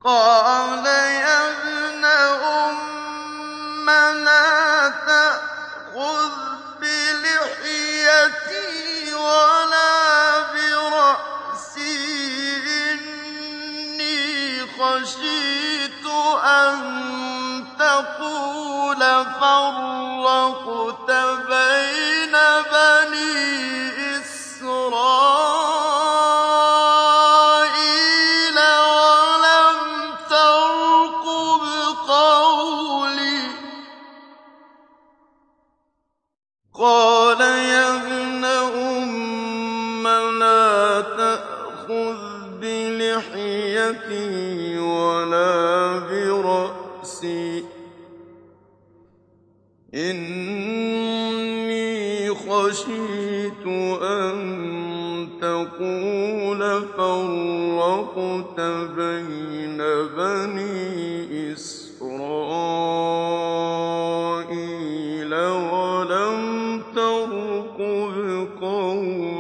قَالَ يَا ابْنَ أُمَّ لَا تَأْخُذْ بِلِحْيَتِي وَلَا بِرَأْسِي ۖ إِنِّي خَشِيتُ أَن تَقُولَ فَرَّقْتَ بَيْنَ بَنِي إِسْرَائِيلَ وَلَمْ تَرْقُبْ قَوْلِي. قَالَ يَا ابْنَ أُمَّ لَا تَأْخُذْ بِلِحْيَتِي وَلَا بِرَأْسِي ۖ إِنِّي خَشِيتُ أَن تَقُولَ فَرَّقْتَ بَيْنَ بَنِي إِسْرَائِيلَ وَلَمْ تَرْقُبْ قَوْلِي.